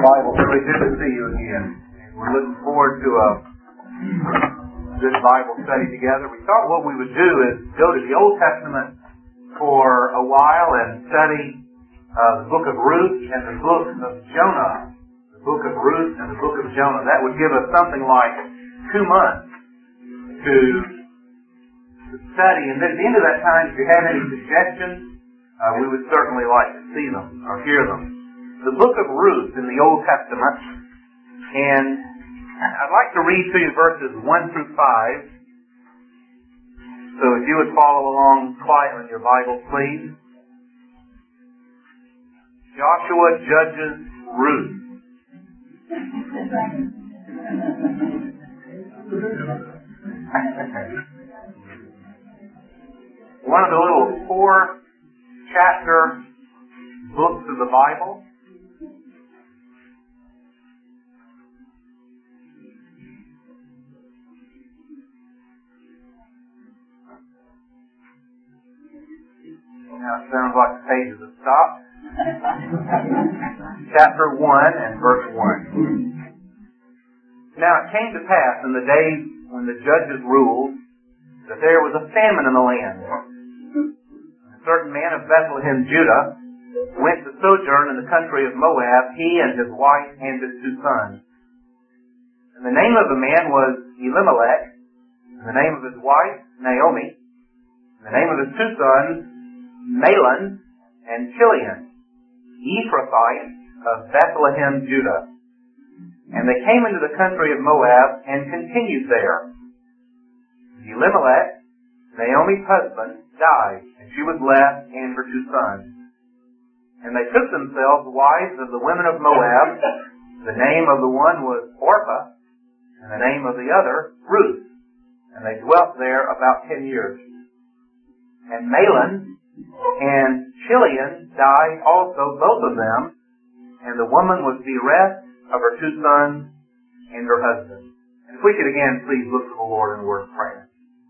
Bible. Really good to see you again. And we're looking forward to a good Bible study together. We thought what we would do is go to the Old Testament for a while and study the book of Ruth and the book of Jonah. The book of Ruth and the book of Jonah. That would give us something like 2 months to study. And then at the end of that time, if you have any suggestions, we would certainly like to see them or hear them. The book of Ruth in the Old Testament, and I'd like to read to you verses 1 through 5. So if you would follow along quietly in your Bible, please. Joshua judges Ruth. One of the little 4-chapter books of the Bible. Now it sounds like the pages have stopped. Chapter 1 and verse 1. Now it came to pass in the days when the judges ruled that there was a famine in the land. A certain man of Bethlehem, Judah, went to sojourn in the country of Moab, he and his wife and his 2 sons. And the name of the man was Elimelech, and the name of his wife, Naomi, and the name of his 2 sons, Mahlon and Chilion, Ephrathites of Bethlehem, Judah. And they came into the country of Moab and continued there. Elimelech, Naomi's husband, died, and she was left and her 2 sons. And they took themselves wives of the women of Moab. The name of the one was Orpah, and the name of the other, Ruth. And they dwelt there about 10 years. And Mahlon and Chilion died also, both of them, and the woman was bereft of her 2 sons and her husband. And if we could again please look to the Lord in a word of prayer.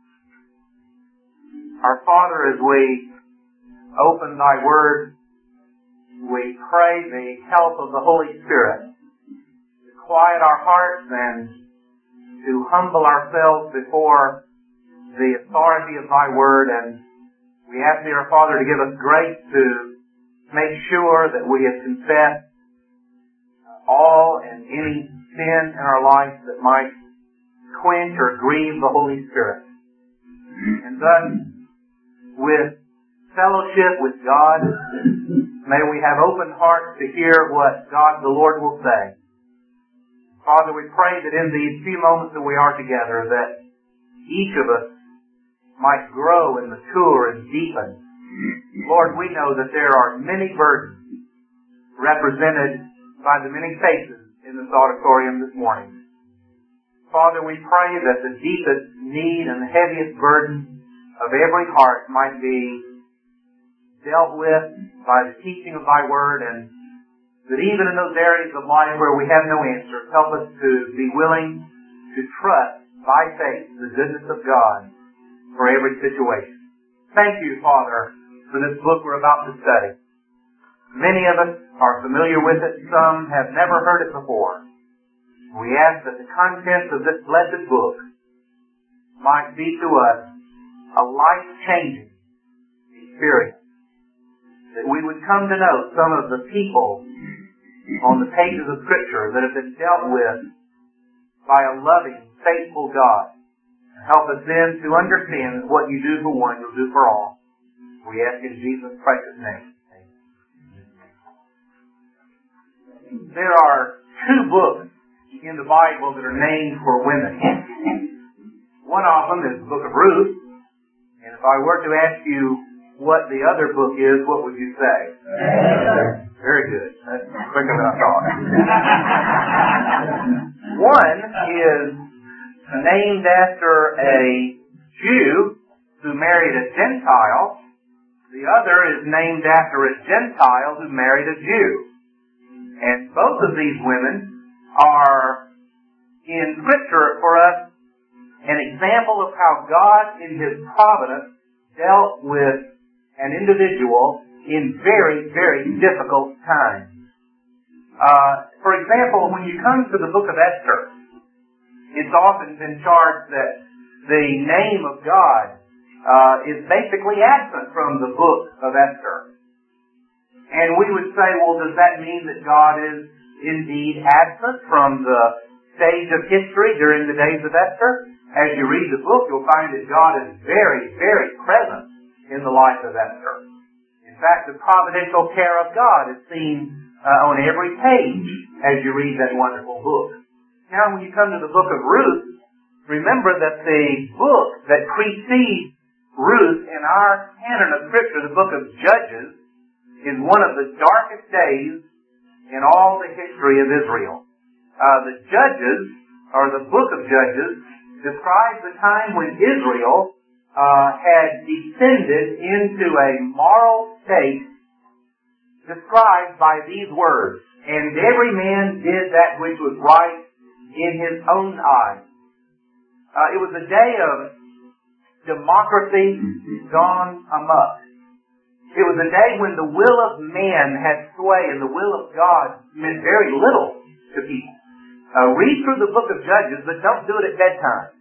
Our Father, as we open Thy Word, we pray the help of the Holy Spirit to quiet our hearts and to humble ourselves before the authority of Thy Word, and we ask Thee, our Father, to give us grace to make sure that we have confessed all and any sin in our life that might quench or grieve the Holy Spirit. And thus, with fellowship with God, may we have open hearts to hear what God the Lord will say. Father, we pray that in these few moments that we are together, that each of us might grow and mature and deepen. Lord, we know that there are many burdens represented by the many faces in this auditorium this morning. Father, we pray that the deepest need and the heaviest burden of every heart might be dealt with by the teaching of Thy Word, and that even in those areas of life where we have no answers, help us to be willing to trust by faith the goodness of God for every situation. Thank you, Father, for this book we're about to study. Many of us are familiar with it. Some have never heard it before. We ask that the contents of this blessed book might be to us a life-changing experience. That we would come to know some of the people on the pages of Scripture that have been dealt with by a loving, faithful God. Help us then to understand that what you do for one, you'll do for all. We ask in Jesus' precious name. There are 2 books in the Bible that are named for women. One of them is the book of Ruth. And if I were to ask you what the other book is, what would you say? Very good. That's quicker than I thought. One is named after a Jew who married a Gentile. The other is named after a Gentile who married a Jew. And both of these women are in Scripture for us an example of how God in His providence dealt with an individual in very, very difficult times. For example, when you come to the book of Esther, it's often been charged that the name of God is basically absent from the book of Esther. And we would say, well, does that mean that God is indeed absent from the stage of history during the days of Esther? As you read the book, you'll find that God is very, very present in the life of Esther. In fact, the providential care of God is seen on every page as you read that wonderful book. Now, when you come to the book of Ruth, remember that the book that precedes Ruth in our canon of Scripture, the book of Judges, is one of the darkest days in all the history of Israel. The Judges, or the book of Judges, describes the time when Israel had descended into a moral state described by these words, "And every man did that which was right in his own eyes." It was a day of democracy gone amok. It was a day when the will of man had sway and the will of God meant very little to people. Read through the book of Judges, but don't do it at bedtime.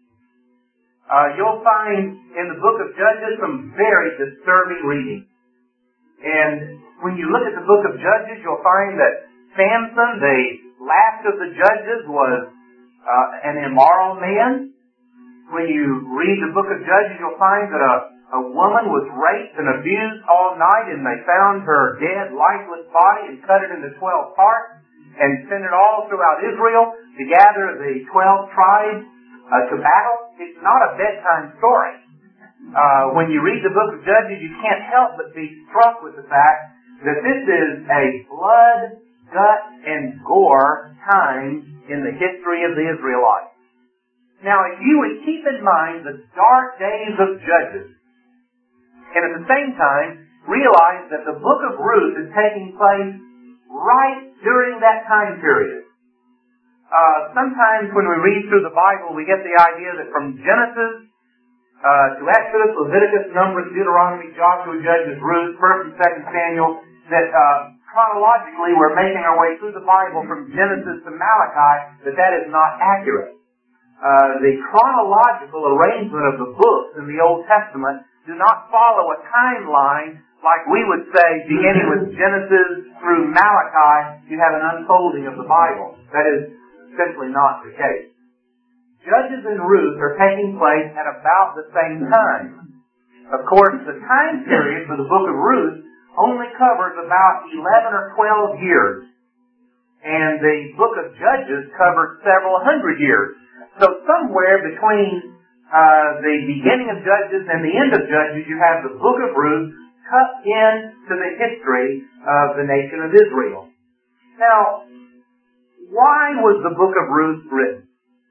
You'll find in the book of Judges some very disturbing reading. And when you look at the book of Judges, you'll find that Samson, the last of the judges, was an immoral man. When you read the book of Judges, you'll find that a woman was raped and abused all night, and they found her dead, lifeless body and cut it into 12 parts and sent it all throughout Israel to gather the 12 tribes to battle. It's not a bedtime story. When you read the book of Judges, you can't help but be struck with the fact that this is a blood, gut, and gore time in the history of the Israelites. Now, if you would keep in mind the dark days of Judges, and at the same time realize that the book of Ruth is taking place right during that time period. Sometimes when we read through the Bible, we get the idea that from Genesis to Exodus, Leviticus, Numbers, Deuteronomy, Joshua, Judges, Ruth, 1st and 2nd Samuel, that chronologically we're making our way through the Bible from Genesis to Malachi, that is not accurate. The chronological arrangement of the books in the Old Testament do not follow a timeline like we would say, beginning with Genesis through Malachi, you have an unfolding of the Bible. That is simply not the case. Judges and Ruth are taking place at about the same time. Of course, the time period for the book of Ruth only covers about 11 or 12 years. And the book of Judges covers several hundred years. So somewhere between the beginning of Judges and the end of Judges, you have the book of Ruth cut into the history of the nation of Israel. Now, why was the book of Ruth written?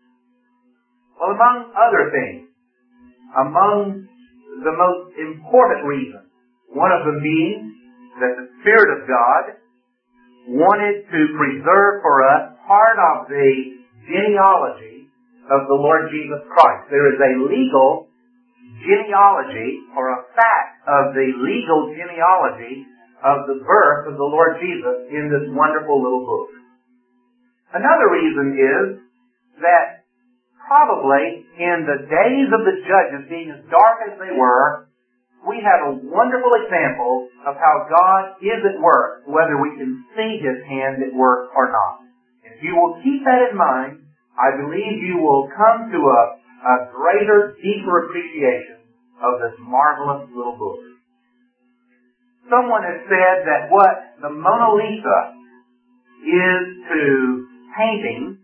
Well, among other things, among the most important reasons, one of them being that the Spirit of God wanted to preserve for us part of the genealogy of the Lord Jesus Christ. There is a legal genealogy, or a fact of the legal genealogy of the birth of the Lord Jesus in this wonderful little book. Another reason is that probably in the days of the Judges being as dark as they were, we have a wonderful example of how God is at work, whether we can see His hand at work or not. If you will keep that in mind, I believe you will come to a greater, deeper appreciation of this marvelous little book. Someone has said that what the Mona Lisa is to painting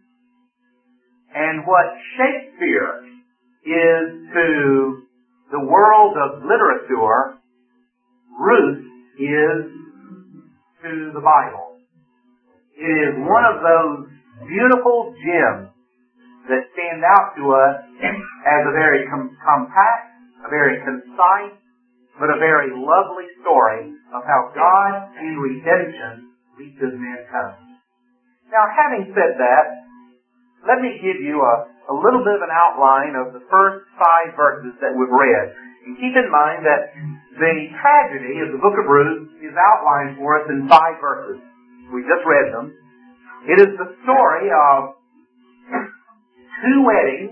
and what Shakespeare is to the world of literature, Ruth is to the Bible. It is one of those beautiful gems that stand out to us as a very compact, a very concise, but a very lovely story of how God in redemption reaches mankind. Now, having said that, let me give you a little bit of an outline of the first 5 verses that we've read. And keep in mind that the tragedy of the book of Ruth is outlined for us in 5 verses. We just read them. It is the story of two weddings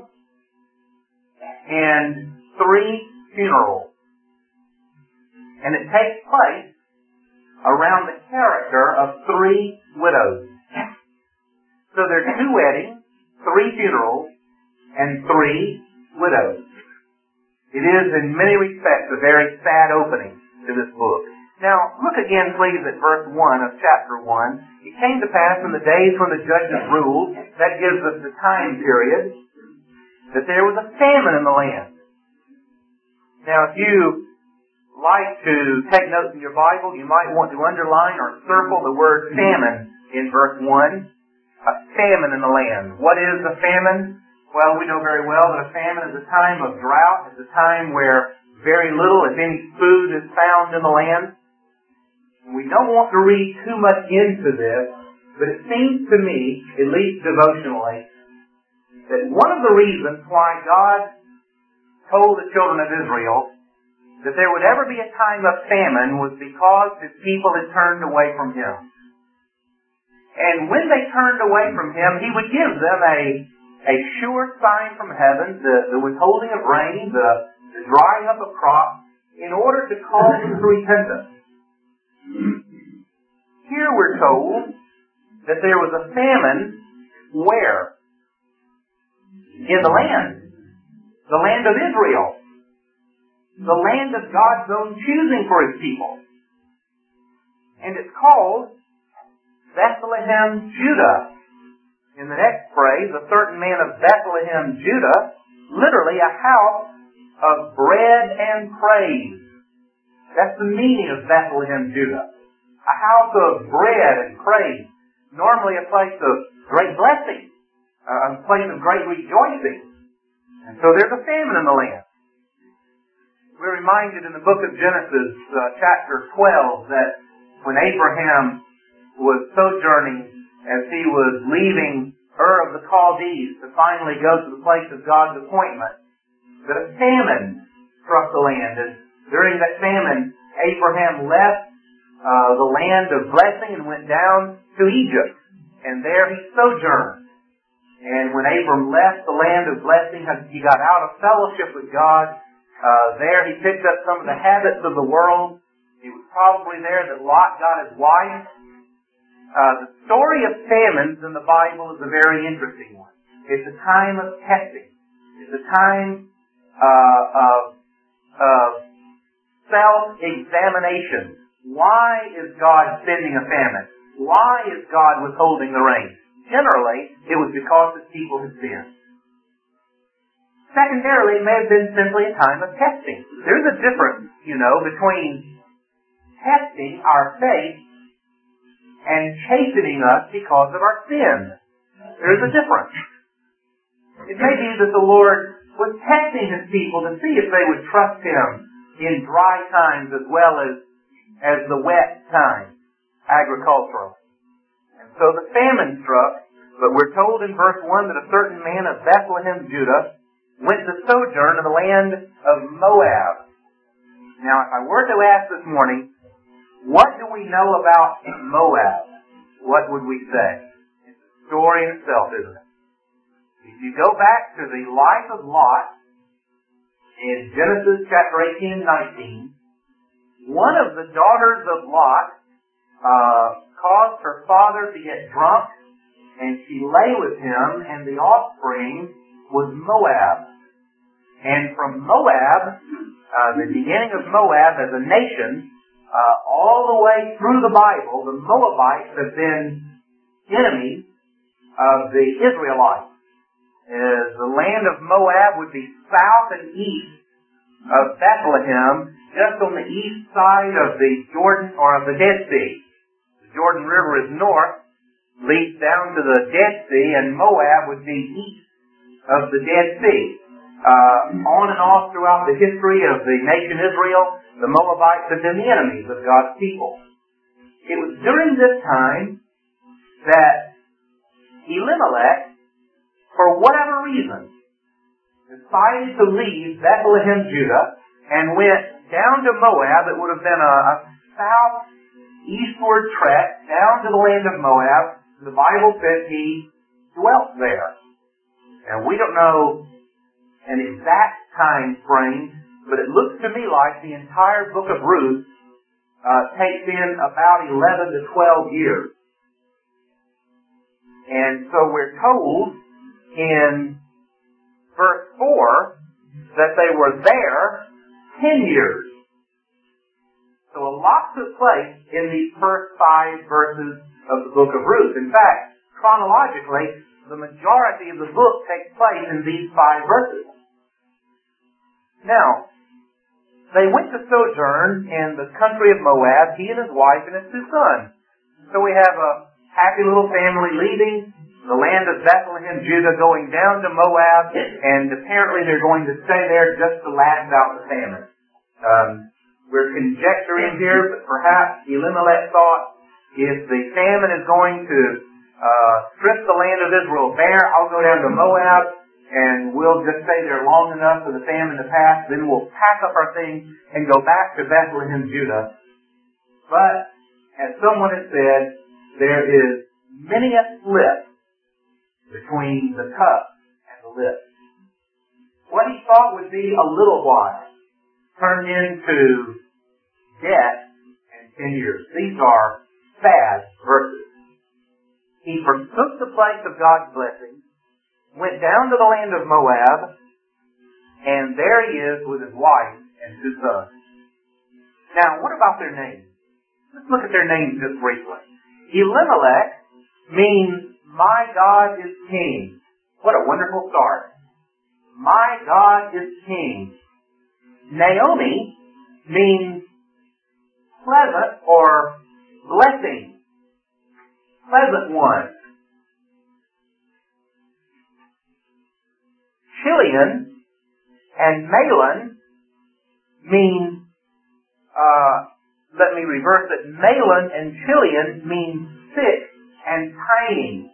and three funerals. And it takes place around the character of three widows. So there are two weddings, three funerals, and three widows. It is in many respects a very sad opening to this book. Now, look again, please, at verse 1 of chapter 1. It came to pass in the days when the judges ruled, that gives us the time period, that there was a famine in the land. Now, if you like to take notes in your Bible, you might want to underline or circle the word famine in verse 1. A famine in the land. What is a famine? Well, we know very well that a famine is a time of drought. It's a time where very little, if any, food is found in the land. We don't want to read too much into this, but it seems to me, at least devotionally, that one of the reasons why God told the children of Israel that there would ever be a time of famine was because His people had turned away from Him. And when they turned away from Him, He would give them a sure sign from heaven, the withholding of rain, the drying up of crops, in order to call them to repentance. Here we're told that there was a famine where? In the land. The land of Israel. The land of God's own choosing for His people. And it's called Bethlehem, Judah. In the next phrase, a certain man of Bethlehem, Judah, literally a house of bread and praise. That's the meaning of Bethlehem, Judah. A house of bread and praise. Normally a place of great blessing. A place of great rejoicing. And so there's a famine in the land. We're reminded in the book of Genesis, chapter 12, that when Abraham was sojourning as he was leaving Ur of the Chaldees to finally go to the place of God's appointment, that a famine struck the land. And during that famine, Abraham left the land of blessing and went down to Egypt. And there he sojourned. And when Abram left the land of blessing, he got out of fellowship with God. There he picked up some of the habits of the world. It was probably there that Lot got his wife. The story of famines in the Bible is a very interesting one. It's a time of testing. It's a time of self-examination. Why is God sending a famine? Why is God withholding the rain? Generally, it was because His people had sinned. Secondarily, it may have been simply a time of testing. There's a difference, between testing our faith and chastening us because of our sin. There's a difference. It may be that the Lord was testing His people to see if they would trust Him in dry times as well as the wet times, agricultural. And so the famine struck, but we're told in verse 1 that a certain man of Bethlehem, Judah, went to sojourn in the land of Moab. Now, if I were to ask this morning, what do we know about Moab? What would we say? It's a story in itself, isn't it? If you go back to the life of Lot in Genesis chapter 18 and 19, one of the daughters of Lot caused her father to get drunk, and she lay with him, and the offspring was Moab. And from Moab, the beginning of Moab as a nation, all the way through the Bible, the Moabites have been enemies of the Israelites. The land of Moab would be south and east of Bethlehem, just on the east side of the Jordan, or of the Dead Sea. The Jordan River is north, leads down to the Dead Sea, and Moab would be east of the Dead Sea. On and off throughout the history of the nation Israel, the Moabites have been the enemies of God's people. It was during this time that Elimelech, for whatever reason, decided to leave Bethlehem, Judah, and went down to Moab. It would have been a eastward trek down to the land of Moab. The Bible says he dwelt there. And we don't know an exact time frame, but it looks to me like the entire book of Ruth takes in about 11 to 12 years. And so we're told in verse 4 that they were there 10 years. So a lot took place in these first 5 verses of the book of Ruth. In fact, chronologically, the majority of the book takes place in these 5 verses. Now, they went to sojourn in the country of Moab, he and his wife and his 2 sons. So we have a happy little family leaving the land of Bethlehem, Judah, going down to Moab, and apparently they're going to stay there just to last out the famine. We're conjecturing here, but perhaps Elimelech thought, if the famine is going to strip the land of Israel bare, I'll go down to Moab, and we'll just stay there long enough for the famine to pass, then we'll pack up our things and go back to Bethlehem, Judah. But, as someone has said, there is many a slip between the cup and the lip. What he thought would be a little while turned into death and 10 years. These are sad verses. He forsook the place of God's blessing, went down to the land of Moab, and there he is with his wife and 2 sons. Now, what about their names? Let's look at their names just briefly. Elimelech means, my God is king. What a wonderful start. My God is king. Naomi means pleasant or blessing. Pleasant one. Chilion and Mahlon mean, let me reverse it. Mahlon and Chilion mean sick and pining,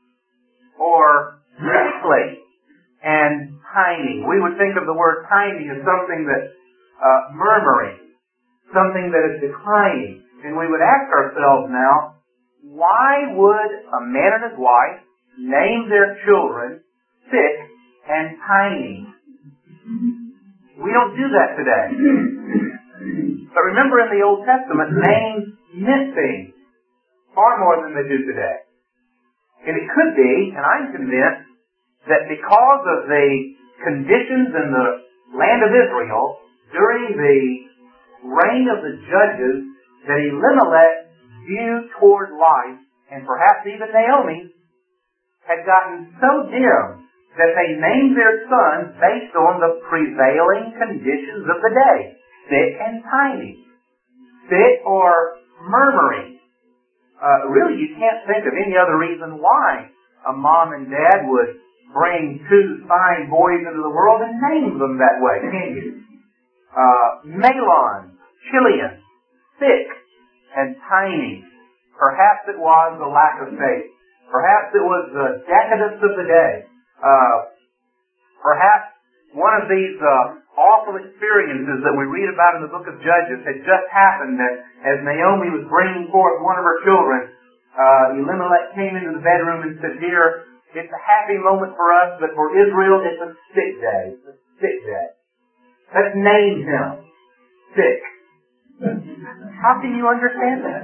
or sickly and pining. We would think of the word pining as something that murmuring, something that is declining. And we would ask ourselves now, why would a man and his wife name their children sick and pining? We don't do that today. But remember, in the Old Testament, names meant things far more than they do today. And it could be, and I'm convinced, that because of the conditions in the land of Israel during the reign of the judges, that Elimelech's view toward life, and perhaps even Naomi, had gotten so dim that they named their sons based on the prevailing conditions of the day. Sick and pining. Sick or murmuring. Really, you can't think of any other reason why a mom and dad would bring 2 fine boys into the world and name them that way, can you? Mahlon, Chilion, sick and pining. Perhaps it was the lack of faith. Perhaps it was the decadence of the day. Perhaps one of these awful experiences that we read about in the book of Judges had just happened, that as Naomi was bringing forth one of her children, Elimelech came into the bedroom and said, "Dear, it's a happy moment for us, but for Israel it's a sick day. It's a sick day. Let's name him sick." How can you understand that?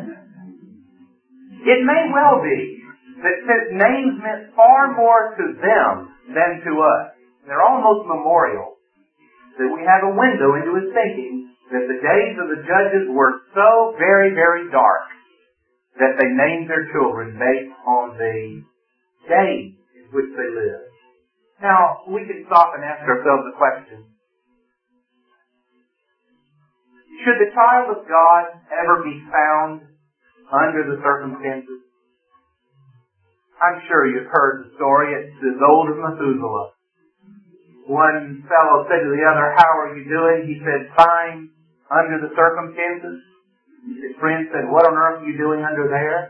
It may well be that since names meant far more to them than to us, they're almost memorial, that we have a window into his thinking that the days of the judges were so very, very dark that they named their children based on the days in which they lived. Now, we can stop and ask ourselves the question, should the child of God ever be found under the circumstances? I'm sure you've heard the story. It's as old as Methuselah. One fellow said to the other, "How are you doing?" He said, "Fine, under the circumstances." His friend said, "What on earth are you doing under there?"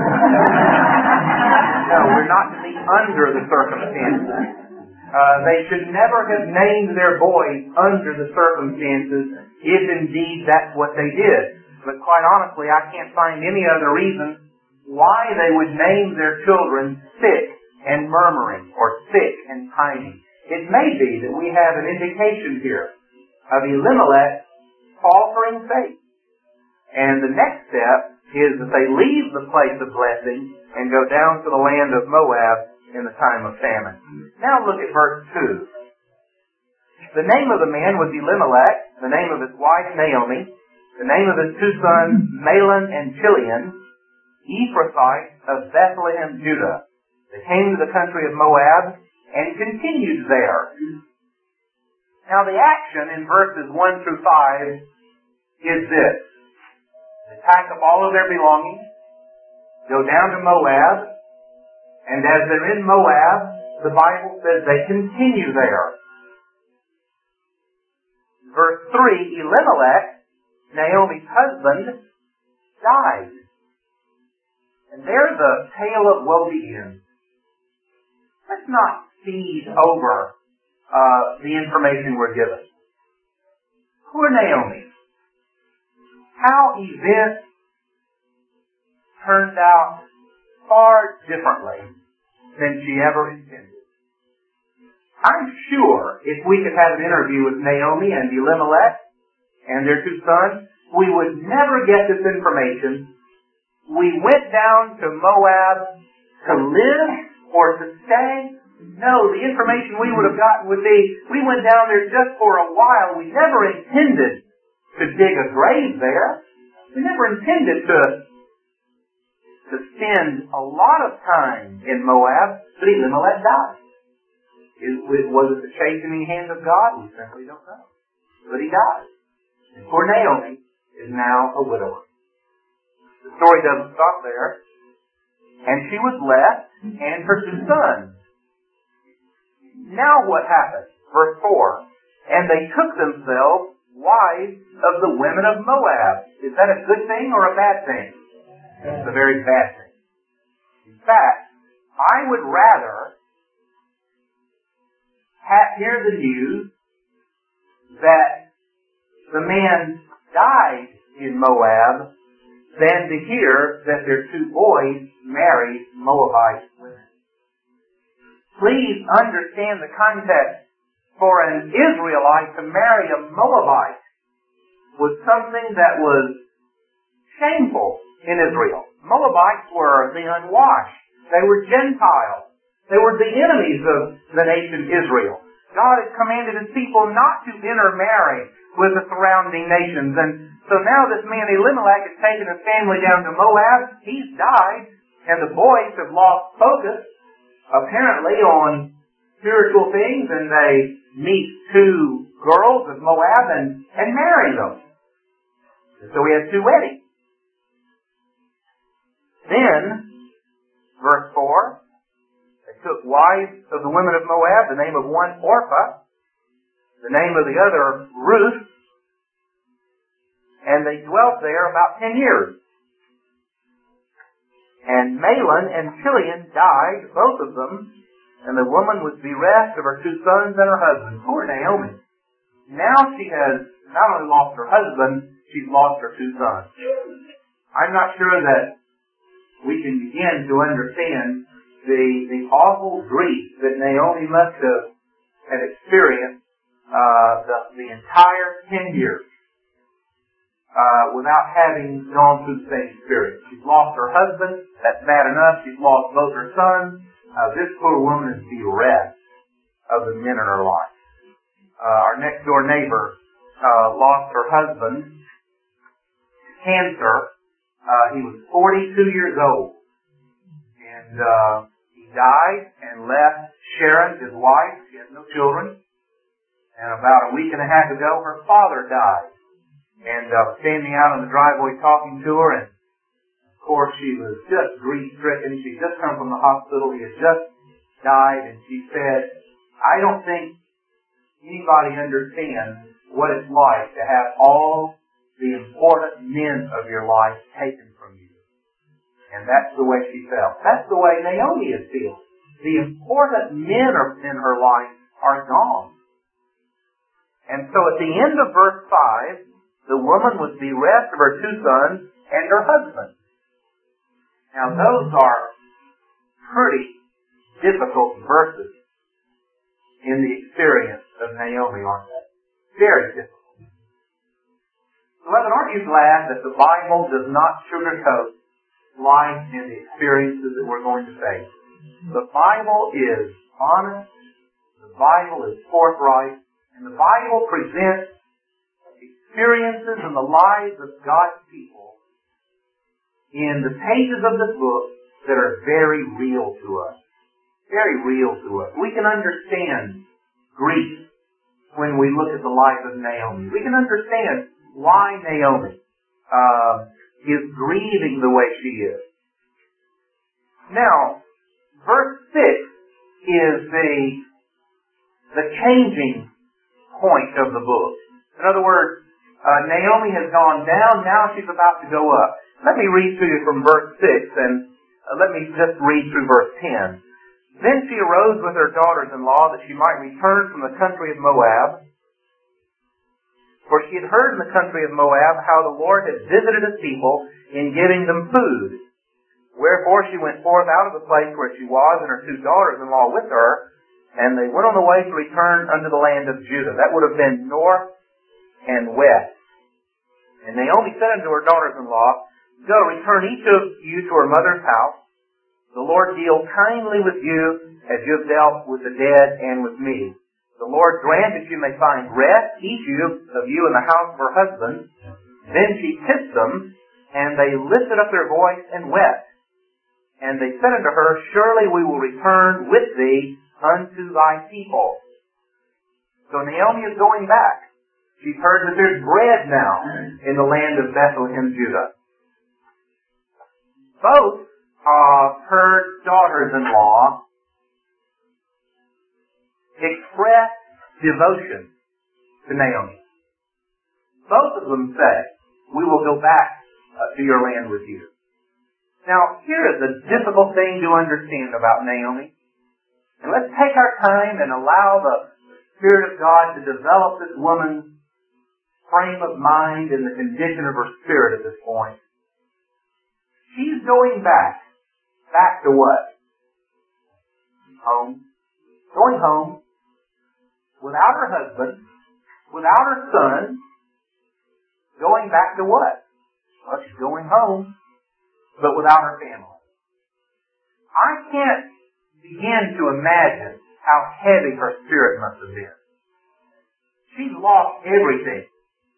No, we're not to be under the circumstances. They should never have named their boys under the circumstances, if indeed that's what they did. But quite honestly, I can't find any other reason why they would name their children sick and murmuring or sick and pining. It may be that we have an indication here of Elimelech's faltering faith. And the next step is that they leave the place of blessing and go down to the land of Moab in the time of famine. Now look at verse 2. The name of the man was Elimelech, the name of his wife Naomi, the name of his two sons Mahlon and Chilion, Ephrathites of Bethlehem, Judah. They came to the country of Moab and continued there. Now the action in verses 1 through 5 is this. They pack up all of their belongings, go down to Moab, and as they're in Moab, the Bible says they continue there. Verse 3, Elimelech, Naomi's husband, died. And there the tale of woe begins. Let's not feed over the information we're given. Poor Naomi. How events turned out far differently than she ever intended. I'm sure if we could have an interview with Naomi and Elimelech and their two sons, we would never get this information. We went down to Moab to live or to stay. No, the information we would have gotten would be, we went down there just for a while. We never intended to dig a grave there. We never intended to spend a lot of time in Moab, but Elimelech died. Was it the chastening hand of God? We simply don't know. But he died. And poor Naomi is now a widower. The story doesn't stop there. And she was left, and her two sons. Now what happened? Verse 4. And they took themselves wives of the women of Moab. Is that a good thing or a bad thing? It's a very bad thing. In fact, I would rather hear the news that the man died in Moab than to hear that their two boys married Moabite women. Please understand the context. For an Israelite to marry a Moabite was something that was shameful in Israel. Moabites were the unwashed. They were Gentiles. They were the enemies of the nation Israel. God had commanded his people not to intermarry with the surrounding nations. And so now this man Elimelech has taken his family down to Moab. He's died. And the boys have lost focus, apparently, on spiritual things. And they meet two girls of Moab and marry them. And so we have two weddings. Then, verse 4, they took wives of the women of Moab, the name of one Orpah, the name of the other Ruth, and they dwelt there about 10 years. And Mahlon and Chilion died, both of them, and the woman was bereft of her two sons and her husband. Poor Naomi. Now she has not only lost her husband, she's lost her two sons. I'm not sure that we can begin to understand the awful grief that Naomi must have experienced the entire 10 years without having gone through the same experience. She's lost her husband. That's bad enough. She's lost both her sons. This poor woman is bereft of the men in her life. Our next door neighbor lost her husband to cancer. He was 42 years old. And he died and left Sharon, his wife. She had no children. And about a week and a half ago, her father died. And standing out on the driveway talking to her, and of course she was just grief-stricken. She'd just come from the hospital. He had just died, and she said, I don't think anybody understands what it's like to have all the important men of your life taken from you. And that's the way she felt. That's the way Naomi is feeling. The important men in her life are gone. And so at the end of verse 5, the woman was bereft of her 2 sons and her husband. Now those are pretty difficult verses in the experience of Naomi, aren't they? Very difficult. Beloved, aren't you glad that the Bible does not sugarcoat life and the experiences that we're going to face? The Bible is honest, the Bible is forthright, and the Bible presents experiences in the lives of God's people in the pages of this book that are very real to us. Very real to us. We can understand grief when we look at the life of Naomi. We can understand why Naomi is grieving the way she is. Now, verse 6 is the changing point of the book. In other words, Naomi has gone down, now she's about to go up. Let me read to you from verse 6, and let me just read through verse 10. Then she arose with her daughters-in-law that she might return from the country of Moab. For she had heard in the country of Moab how the Lord had visited his people in giving them food. Wherefore she went forth out of the place where she was, and her 2 daughters-in-law with her, and they went on the way to return unto the land of Judah. That would have been north and west. And Naomi said unto her daughters-in-law, Go, return each of you to her mother's house. The Lord deal kindly with you as you have dealt with the dead and with me. The Lord grant that you may find rest, each of you in the house of her husband. Then she kissed them, and they lifted up their voice and wept. And they said unto her, Surely we will return with thee unto thy people. So Naomi is going back. She's heard that there's bread now in the land of Bethlehem, Judah. Both of her daughters-in-law expressed devotion to Naomi. Both of them say, we will go back to your land with you. Now, here is a difficult thing to understand about Naomi. And let's take our time and allow the Spirit of God to develop this woman's frame of mind and the condition of her spirit at this point. She's going back. Back to what? Home. Going home without her husband, without her son. Going back to what? Well, she's going home, but without her family. I can't begin to imagine how heavy her spirit must have been. She's lost everything.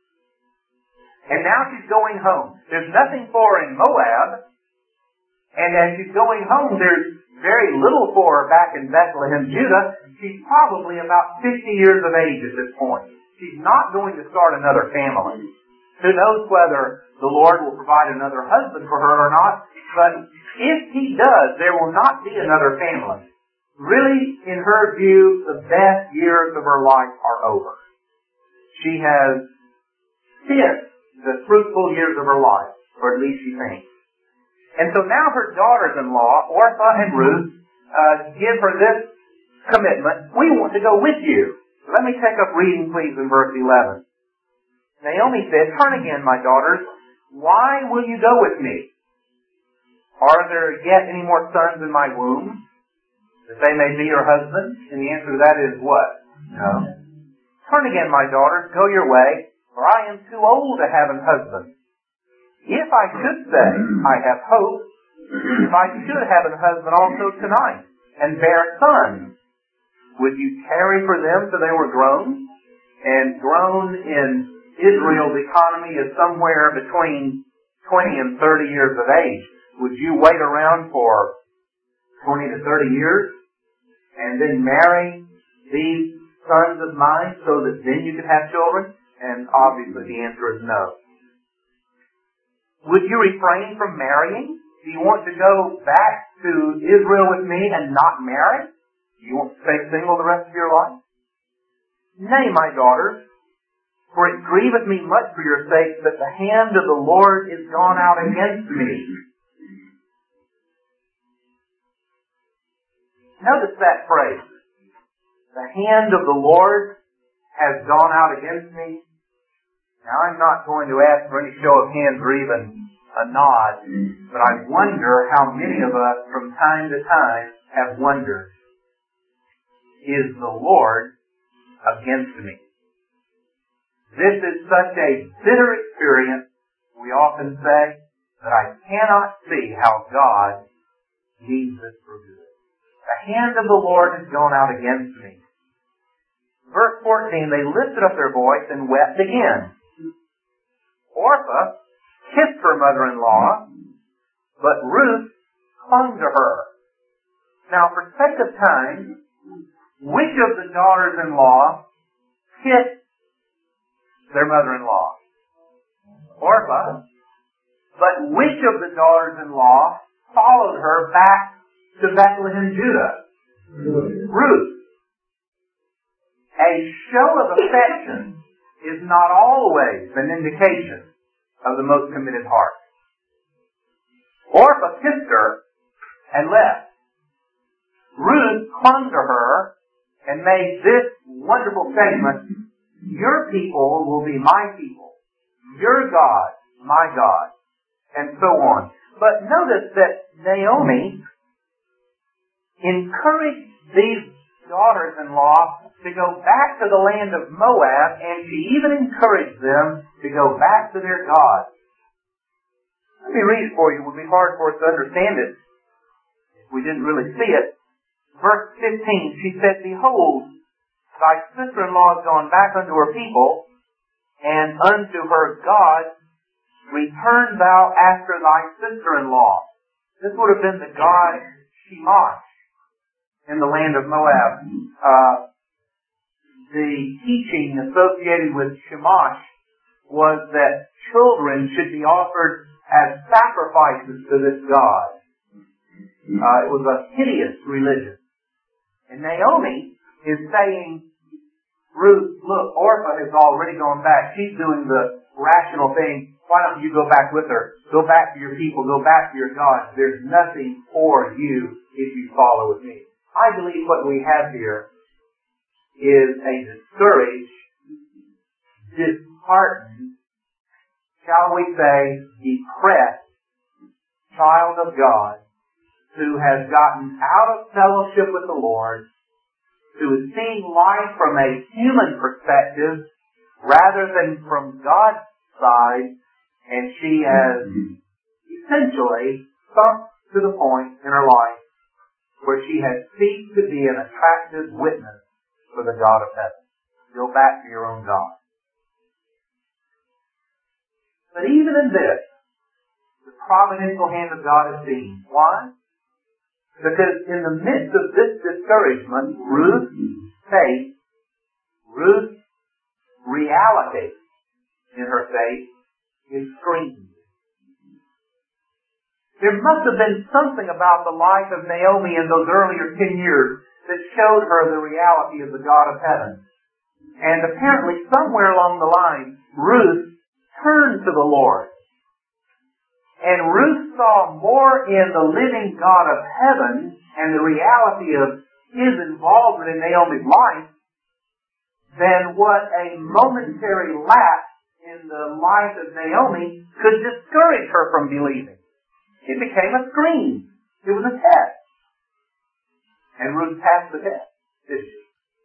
And now she's going home. There's nothing for her in Moab. And as she's going home, there's very little for her back in Bethlehem, Judah. She's probably about 50 years of age at this point. She's not going to start another family. Who knows whether the Lord will provide another husband for her or not. But if He does, there will not be another family. Really, in her view, the best years of her life are over. She has spent the fruitful years of her life, or at least she thinks. And so now her daughters-in-law, Orpah and Ruth, give her this commitment. We want to go with you. Let me take up reading, please, in verse 11. Naomi said, Turn again, my daughters. Why will you go with me? Are there yet any more sons in my womb, that they may be your husbands? And the answer to that is what? No. Turn again, my daughters. Go your way. For I am too old to have a husband. If I should say, I have hope, if I should have a husband also tonight, and bear sons, would you tarry for them till they were grown? And grown in Israel's economy is somewhere between 20 and 30 years of age. Would you wait around for 20 to 30 years, and then marry these sons of mine so that then you could have children? And obviously the answer is no. Would you refrain from marrying? Do you want to go back to Israel with me and not marry? Do you want to stay single the rest of your life? Nay, my daughters, for it grieveth me much for your sake that the hand of the Lord is gone out against me. Notice that phrase. The hand of the Lord has gone out against me. Now, I'm not going to ask for any show of hands or even a nod, but I wonder how many of us from time to time have wondered, is the Lord against me? This is such a bitter experience, we often say, that I cannot see how God means this for good. The hand of the Lord has gone out against me. Verse 14, they lifted up their voice and wept again. Orpah kissed her mother-in-law, but Ruth clung to her. Now, for sake of time, which of the daughters-in-law kissed their mother-in-law? Orpah. But which of the daughters-in-law followed her back to Bethlehem, Judah? Ruth. A show of affection is not always an indication of the most committed heart. Orpah kissed her and left. Ruth clung to her and made this wonderful statement, your people will be my people, your God, my God, and so on. But notice that Naomi encouraged these daughters-in-law to go back to the land of Moab, and she even encouraged them to go back to their God. Let me read it for you. It would be hard for us to understand it if we didn't really see it. Verse 15, she said, behold, thy sister-in-law is gone back unto her people, and unto her God. Return thou after thy sister-in-law. This would have been the god Chemosh in the land of Moab. The teaching associated with Chemosh was that children should be offered as sacrifices to this god. It was a hideous religion. And Naomi is saying, Ruth, look, Orpah has already gone back. She's doing the rational thing. Why don't you go back with her? Go back to your people. Go back to your God. There's nothing for you if you follow with me. I believe what we have here is a discouraged, disheartened, shall we say, depressed child of God who has gotten out of fellowship with the Lord, who is seeing life from a human perspective rather than from God's side, and she has essentially sunk to the point in her life where she has ceased to be an attractive witness for the God of heaven. Go back to your own God. But even in this, the providential hand of God is seen. Why? Because in the midst of this discouragement, Ruth's faith, Ruth's reality in her faith is screened. There must have been something about the life of Naomi in those earlier 10 years that showed her the reality of the God of heaven. And apparently somewhere along the line, Ruth turned to the Lord. And Ruth saw more in the living God of heaven and the reality of his involvement in Naomi's life than what a momentary lapse in the life of Naomi could discourage her from believing. It became a screen. It was a test. And Ruth passed the test, didn't she?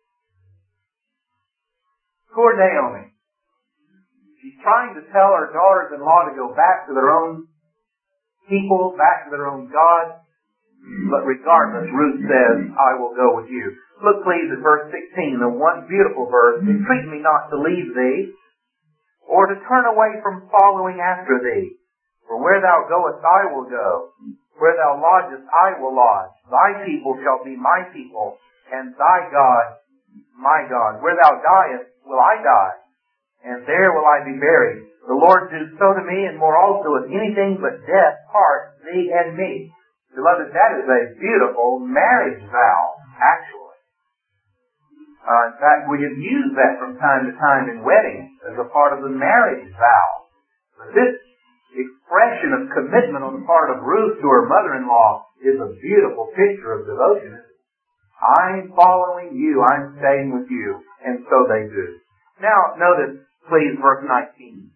Poor Naomi. She's trying to tell her daughters-in-law to go back to their own people, back to their own God. But regardless, Ruth says, I will go with you. Look please at verse 16, the one beautiful verse. Entreat me not to leave thee, or to turn away from following after thee. For where thou goest, I will go. Where thou lodgest, I will lodge. Thy people shall be my people, and thy God, my God. Where thou diest, will I die, and there will I be buried. The Lord do so to me, and more also, if anything but death part thee and me. Beloved, that is a beautiful marriage vow, actually. In fact, we have used that from time to time in weddings as a part of the marriage vow. But this expression of commitment on the part of Ruth to her mother-in-law is a beautiful picture of devotion. I'm following you. I'm staying with you. And so they do. Now, notice Please, verse 19.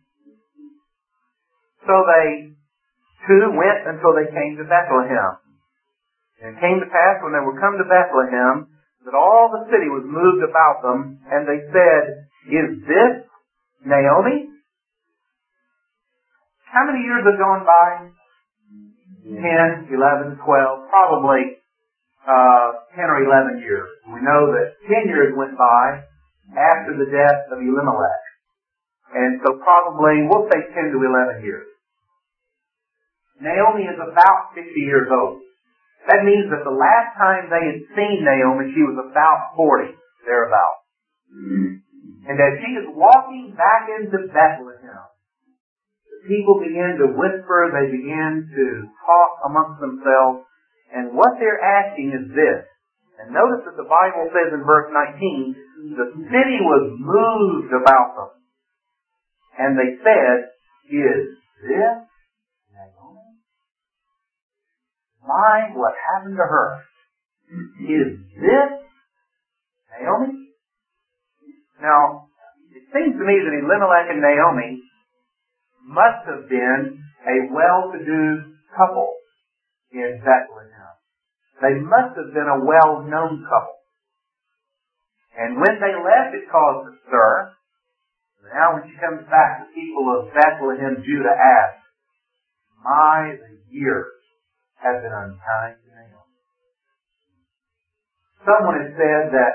So they two went until they came to Bethlehem. And it came to pass when they were come to Bethlehem that all the city was moved about them, and they said, Is this Naomi? How many years have gone by? 10, 11, 12, probably 10 or 11 years. We know that 10 years went by after the death of Elimelech. And so probably, we'll say 10 to 11 years. Naomi is about 50 years old. That means that the last time they had seen Naomi, she was about 40, thereabouts. And as she is walking back into Bethlehem, the people begin to whisper, they begin to talk amongst themselves, and what they're asking is this. And notice that the Bible says in verse 19, the city was moved about them. And they said, Is this Naomi? My, what happened to her? Is this Naomi? Now, it seems to me that Elimelech and Naomi must have been a well-to-do couple in Bethlehem. They must have been a well-known couple. And when they left, it caused a stir. Now when she comes back, the people of Bethlehem, Judah, ask, My, the years have been unkind to Naomi. Someone has said that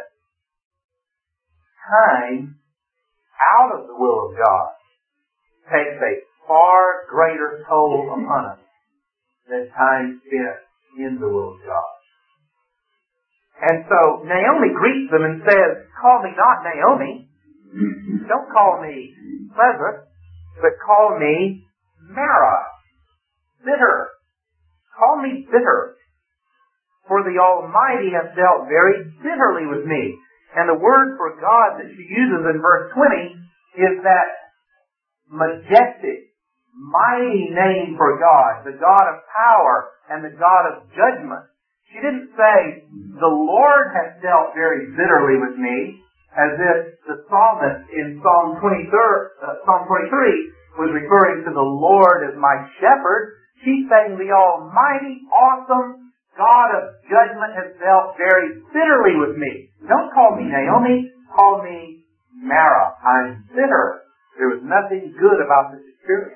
time out of the will of God takes a far greater toll upon us than time spent in the will of God. And so Naomi greets them and says, Call me not Naomi. Don't call me pleasant, but call me Mara, bitter. Call me bitter. For the Almighty has dealt very bitterly with me. And the word for God that she uses in verse 20 is that majestic, mighty name for God, the God of power and the God of judgment. She didn't say, the Lord has dealt very bitterly with me, as if the psalmist in Psalm 23 was referring to the Lord as my shepherd. She's saying the almighty, awesome God of judgment has dealt very bitterly with me. Don't call me Naomi, call me Mara. I'm bitter. There was nothing good about this experience.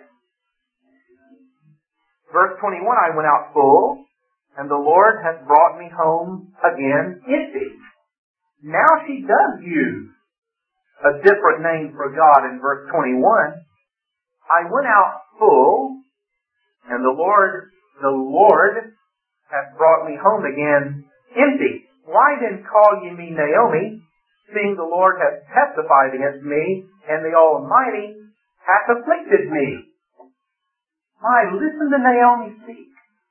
Verse 21, I went out full, and the Lord hath brought me home again empty. Now she does use a different name for God in verse 21. I went out full, and the Lord hath brought me home again empty. Why then call ye me Naomi, seeing the Lord hath testified against me, and the Almighty hath afflicted me? My, listen to Naomi speak.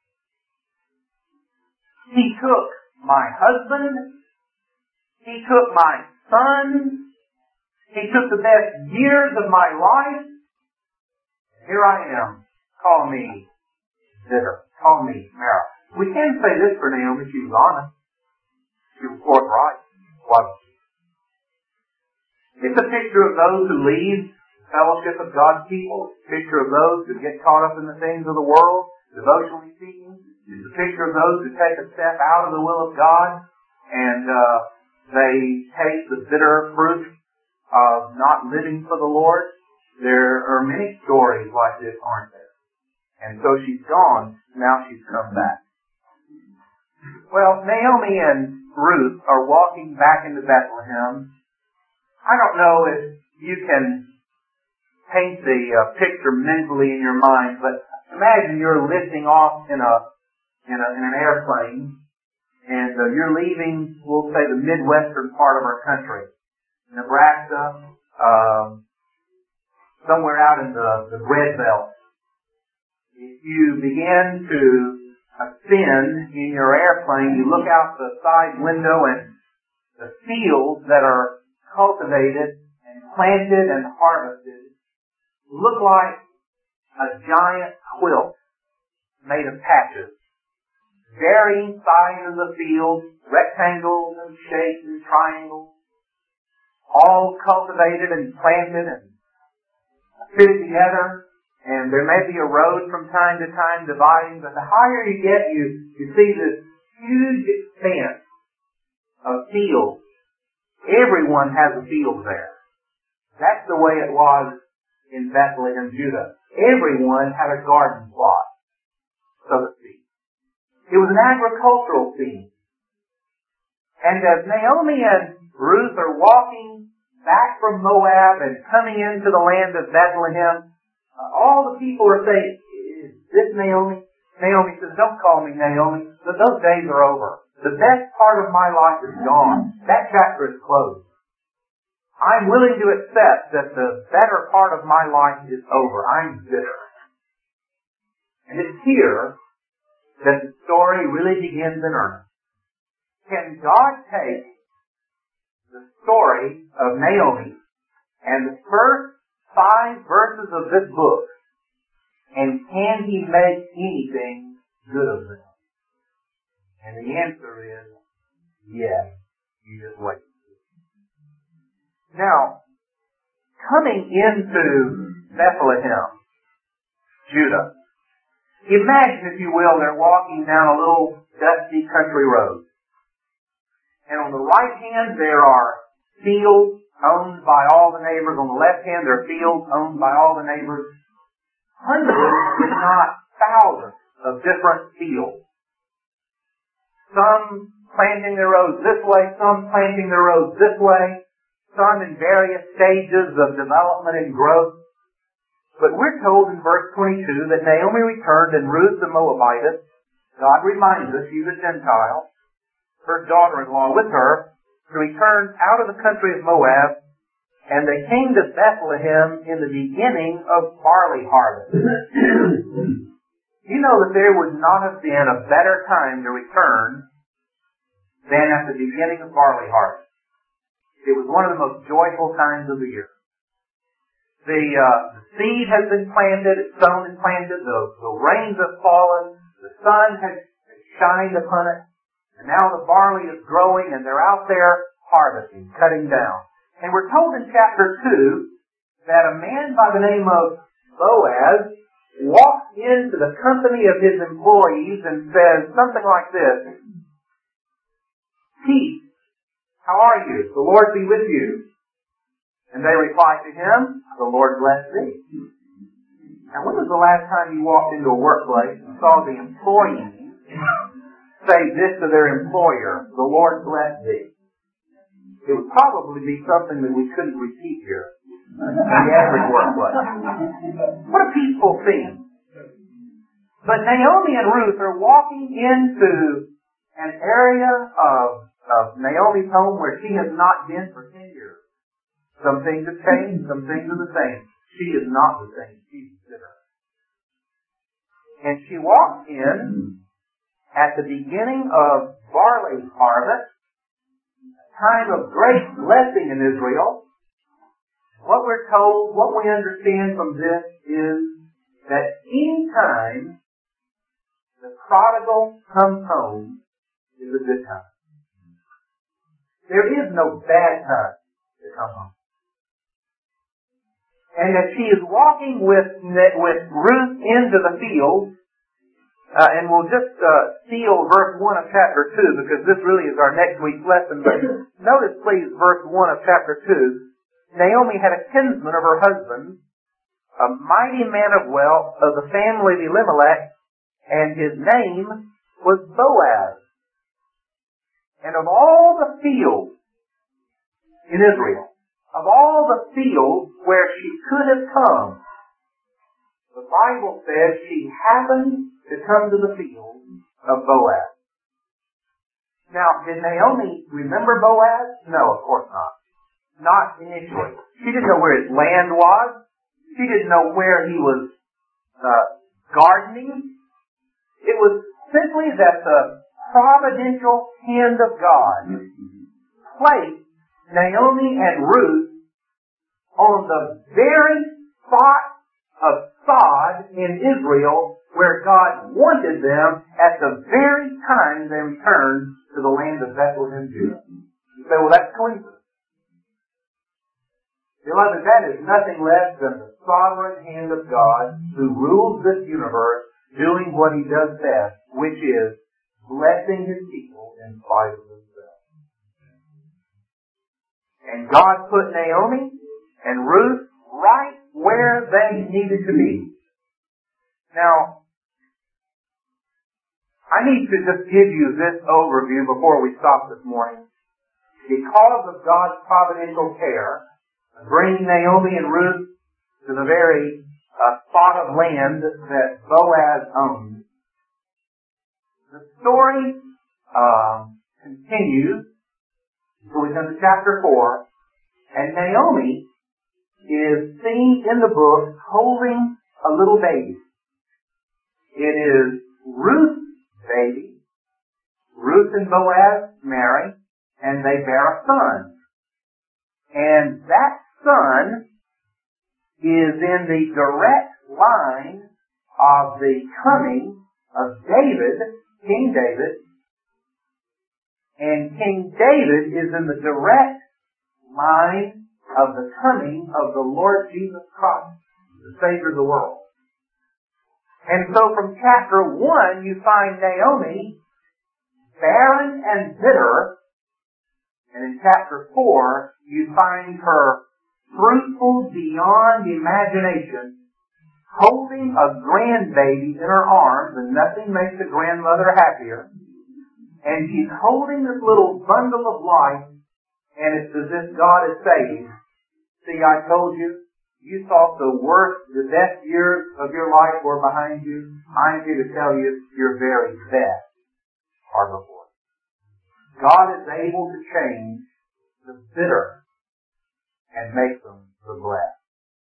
He took my husband. He took my son. He took the best years of my life. Here I am. Call me bitter. Call me Mara. We can say this for Naomi. She was honest. She was forthright. Wasn't she? It's a picture of those who leave the fellowship of God's people. It's a picture of those who get caught up in the things of the world, devotionally seeking. It's a picture of those who take a step out of the will of God and they take the bitter fruit of not living for the Lord. There are many stories like this, aren't there? And so she's gone, now she's come back. Well, Naomi and Ruth are walking back into Bethlehem. I don't know if you can paint the picture mentally in your mind, but imagine you're lifting off in an airplane, and you're leaving, we'll say, the Midwestern part of our country, Nebraska, somewhere out in the bread belt. If you begin to ascend in your airplane, you look out the side window and the fields that are cultivated and planted and harvested look like a giant quilt made of patches. Varying sizes of fields, rectangles and shapes and triangles, all cultivated and planted and fitted together, and there may be a road from time to time dividing, but the higher you get, you see this huge expanse of fields. Everyone has a field there. That's the way it was in Bethlehem, Judah. Everyone had a garden plot, so to speak. It was an agricultural scene. And as Naomi and Ruth are walking back from Moab and coming into the land of Bethlehem, all the people are saying, "Is this Naomi?" Naomi says, "Don't call me Naomi. Those days are over. The best part of my life is gone. That chapter is closed. I'm willing to accept that the better part of my life is over. I'm bitter." And it's here that the story really begins in earnest. Can God take the story of Naomi and the first 5 verses of this book, and can He make anything good of them? And the answer is yes. You just wait. Now, coming into Bethlehem, Judah, imagine, if you will, they're walking down a little dusty country road. And on the right hand there are fields owned by all the neighbors. On the left hand there are fields owned by all the neighbors. Hundreds, if not thousands, of different fields. Some planting their roads this way, some planting their roads this way, some in various stages of development and growth. But we're told in verse 22 that Naomi returned and Ruth the Moabitess, God reminds us she's a Gentile, her daughter-in-law with her, to return out of the country of Moab, and they came to Bethlehem in the beginning of barley harvest. You know that there would not have been a better time to return than at the beginning of barley harvest. It was one of the most joyful times of the year. The seed has been planted, it's sown and planted, the rains have fallen, the sun has shined upon it, and now the barley is growing and they're out there harvesting, cutting down. And we're told in chapter 2 that a man by the name of Boaz walks into the company of his employees and says something like this: "Peace, how are you? The Lord be with you." And they reply to him, "The Lord bless thee." Now, when was the last time you walked into a workplace and saw the employees say this to their employer, "The Lord bless thee"? It would probably be something that we couldn't repeat here in the average workplace. What a peaceful scene. But Naomi and Ruth are walking into an area of Naomi's home where she has not been for 10 years. Some things have changed, some things are the same. She is not the same. She's bitter. And she walks in at the beginning of barley harvest, a time of great blessing in Israel. What we're told, what we understand from this is that any time the prodigal comes home is a good time. There is no bad time to come home. And as she is walking with Ruth into the field, and we'll just seal verse 1 of chapter 2, because this really is our next week's lesson. But notice, please, verse 1 of chapter 2. Naomi had a kinsman of her husband, a mighty man of wealth of the family of Elimelech, and his name was Boaz. And of all the fields in Israel, of all the fields where she could have come, the Bible says she happened to come to the field of Boaz. Now, did Naomi remember Boaz? No, of course not. Not initially. She didn't know where his land was. She didn't know where he was gardening. It was simply that the providential hand of God placed Naomi and Ruth on the very spot of sod in Israel where God wanted them at the very time they returned to the land of Bethlehem, Judah. You say, well, that's coincidence. Beloved, that is nothing less than the sovereign hand of God who rules this universe, doing what He does best, which is blessing His people in spite of themselves. And God put Naomi and Ruth right where they needed to be. Now, I need to just give you this overview before we stop this morning. Because of God's providential care, bringing Naomi and Ruth to the very spot of land that Boaz owned, the story continues. So we come to chapter 4, and Naomi is seen in the book holding a little baby. It is Ruth's baby. Ruth and Boaz marry, and they bear a son. And that son is in the direct line of the coming of David, King David. And King David is in the direct line of the coming of the Lord Jesus Christ, the Savior of the world. And so from chapter 1, you find Naomi barren and bitter. And in chapter 4, you find her fruitful beyond imagination, holding a grandbaby in her arms, and nothing makes a grandmother happier. And she's holding this little bundle of life, and it's as if God is saying, see, I told you, you thought the worst, the best years of your life were behind you. I'm here to tell you your very best are before you. God is able to change the bitter and make them the blessed.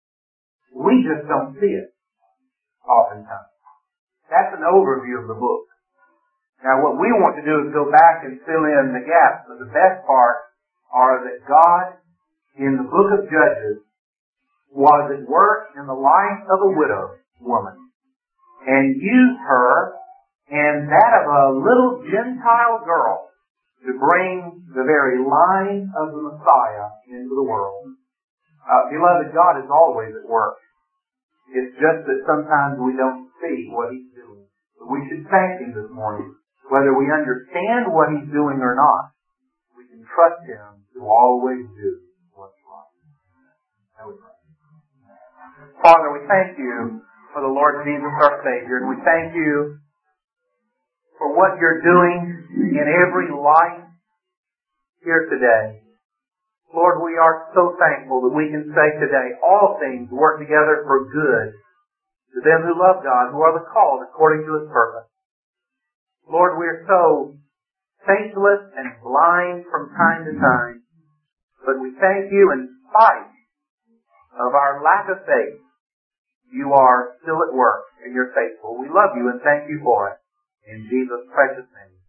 We just don't see it oftentimes. That's an overview of the book. Now what we want to do is go back and fill in the gaps, but the best part are that God, in the book of Judges, was at work in the life of a widow woman and used her and that of a little Gentile girl to bring the very line of the Messiah into the world. Beloved, God is always at work. It's just that sometimes we don't see what He's doing. But we should thank Him this morning. Whether we understand what He's doing or not, we can trust Him to always do what's right. Father, we thank You for the Lord Jesus our Savior, and we thank You for what You're doing in every life here today. Lord, we are so thankful that we can say today, all things work together for good to them who love God, who are the called according to His purpose. Lord, we are so faithless and blind from time to time, but we thank You in spite of our lack of faith. You are still at work and You're faithful. We love You and thank You for it. In Jesus' precious name.